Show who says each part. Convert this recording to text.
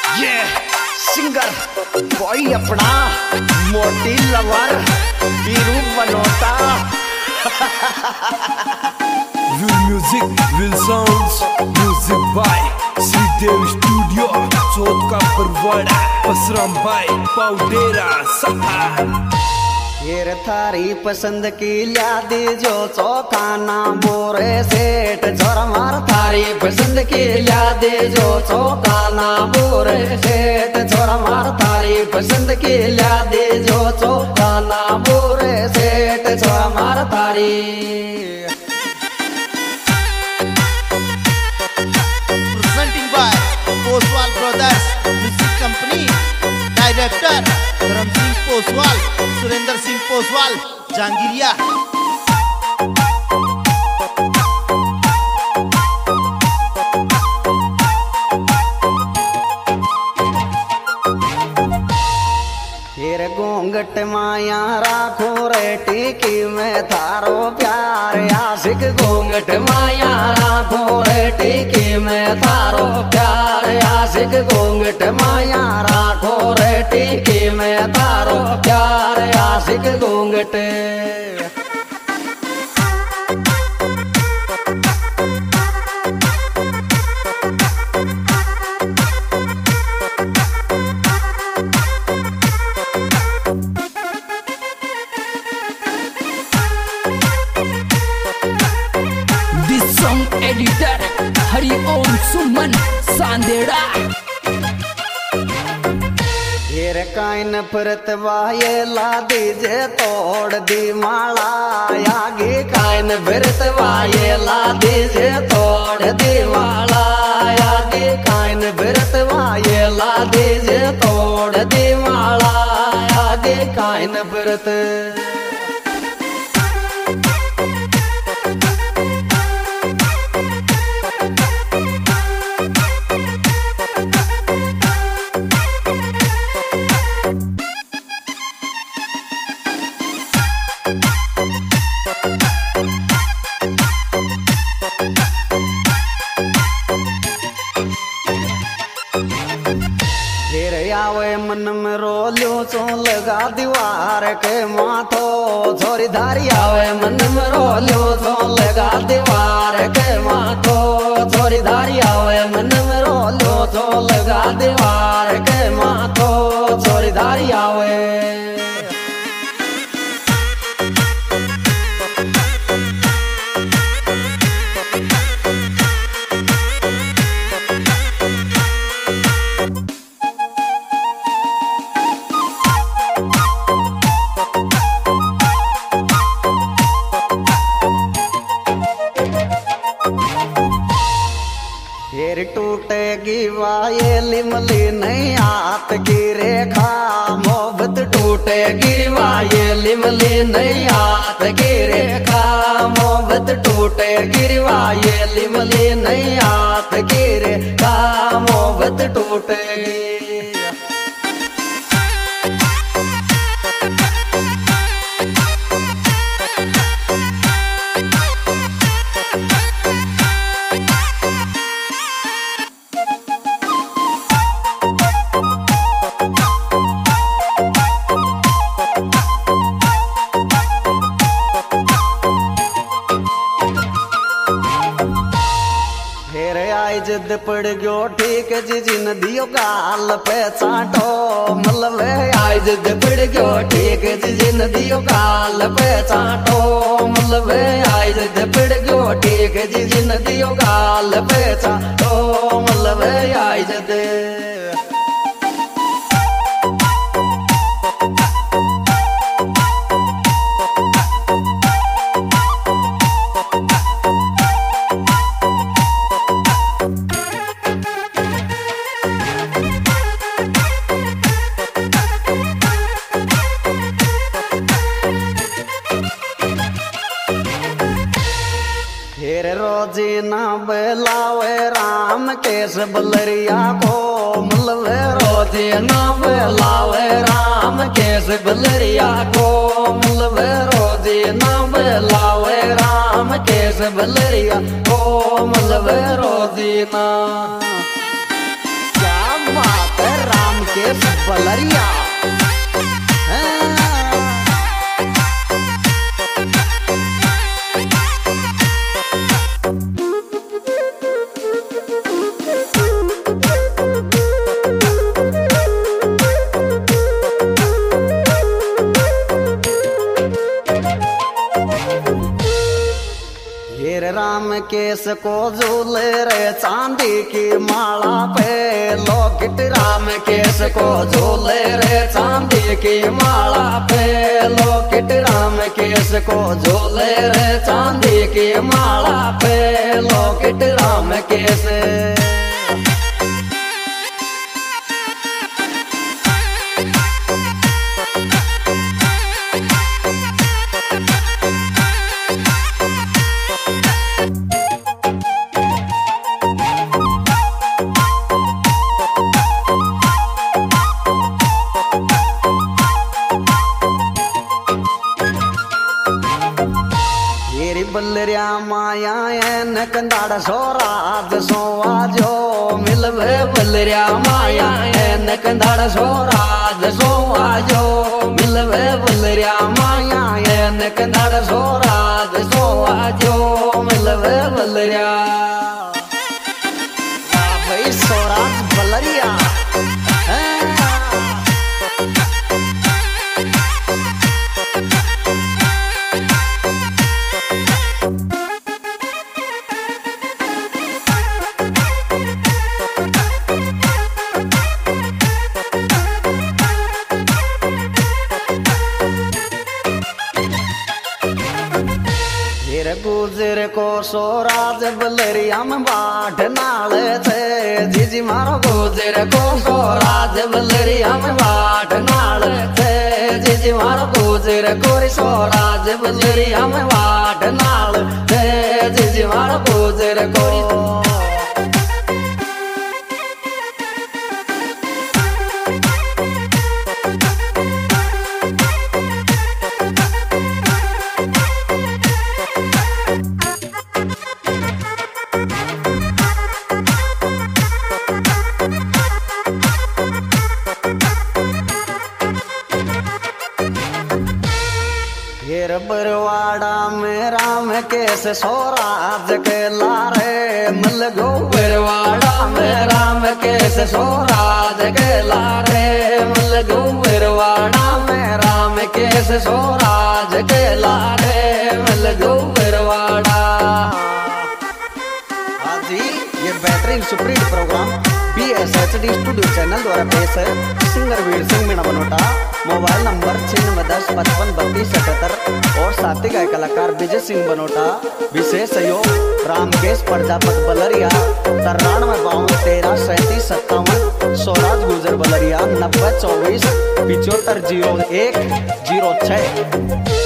Speaker 1: ये singer boy अपना मोटी lover hero Banota.
Speaker 2: Will music, will sounds, music by Shridev studio Chauth का परवाड़ा पसराम भाई पाउडेरा सफा।
Speaker 1: ये थारी पसंद की ल्यादी जो चौखाना बोरे सेठ जोर मार थारी पसंद की ल्यादी जो चौखाना बोरे सेठ जोर मार थारी पसंद की ल्यादी जो चौखाना बोरे सेठ जोर मार थारी।
Speaker 3: Presenting by Poswal Brothers Music Company, Director Dharam Singh Poswal, Surinder Singh Poswal, Jangiriya।
Speaker 1: फिर घूंघट माया राखो रे टिकी में थारो प्यार आशिक घूंघट माया राखो रे टिकी में थारो प्यार आशिक घूंघट माया राखो रे टिकी में थारो प्यार आशिक घूंघट।
Speaker 4: एडिटर हरिओम सुमन सांदेड़ा।
Speaker 1: फिर काइन फरत वाये ला दीजे तोड़ दी माला आगे काइन फरत वाये ला दीजे तोड़ दी माला आगे काइन फरत वाये ला दीजे तोड़ दी माला आगे काइन फरत। आवे मन में रोलियो सो लगा दीवार के माथो छोरी धारी आवे मन में रोलियो सो लगा दीवार के माथो छोरी धारी आवे मन में रोलियो सो लगा दीवार के माथो छोरी धारी आवे। फिर टूटेगी वाये लिमली नहीं हाथ की रेखा मोहब्बत टूटेगी वाये लिमली नहीं हाथ की रेखा मोहब्बत टूटेगी वाये लिमली नहीं हाथ की रेखा मोहब्बत टूटेगी। जद पड़ गयो ठीक जी नदियों काल पे चाटो मतलब आई जद पड़ गयो ठीक जी नदियों काल पे चाटो मतलब आई जद पड़ गयो ठीक जी नदियों काल पे चाटो मतलब आई जद। रोजी ना बेलावे राम केस बलरिया को मतलब रोजी ना बेलावे राम केस बलरिया को मतलब रोजी ना बेलावे राम केस बलरिया को मतलब रोजी ना क्या बात है। मुकेश बलरिया। राम केस को झूले रे चांदी की माला पे लॉकेट, राम केस को झूले रे चांदी की माला पे लॉकेट, राम केस को झूले रे चांदी की माला पे लॉकेट, राम केस। बलरिया माया एन कंदाड़ सोराज सोवा जो मिलवे, बलरिया माया एन कंदाड़ सोराज सोवा जो मिलवे, बलरिया माया एन कंदाड़ सोराज सोवा जो मिलवे, बलरिया भाई सोराज बलरिया। गुजर को सोराज बलरिया में बाट नाल थे जीजी मारो, गुजर को सोराज बलरिया में बाट नाल थे जीजी मारो, गुजर को सोराज बलरिया में बाट नाल थे जीजी मारो, गुजर को। बरवाड़ा में राम केस सोराज के लारे मल गो, बरवाड़ा में राम केस सोराज के लारे मल गो, बरवाड़ा में राम केस सोराज के लारे मल गो, बरवाड़ा। आज ही ये बेहतरीन supreme program BSHD studio channel द्वारा पेश है। Singer Veer Singh Meena Banota, mobile number 9610553277 और साथी गायक कलाकार विजय सिंह बनोटा। विशेष सहयोग रामकेश प्रजापत बलरिया 9352133757, सोराज गुजर बलरिया 9024 750106।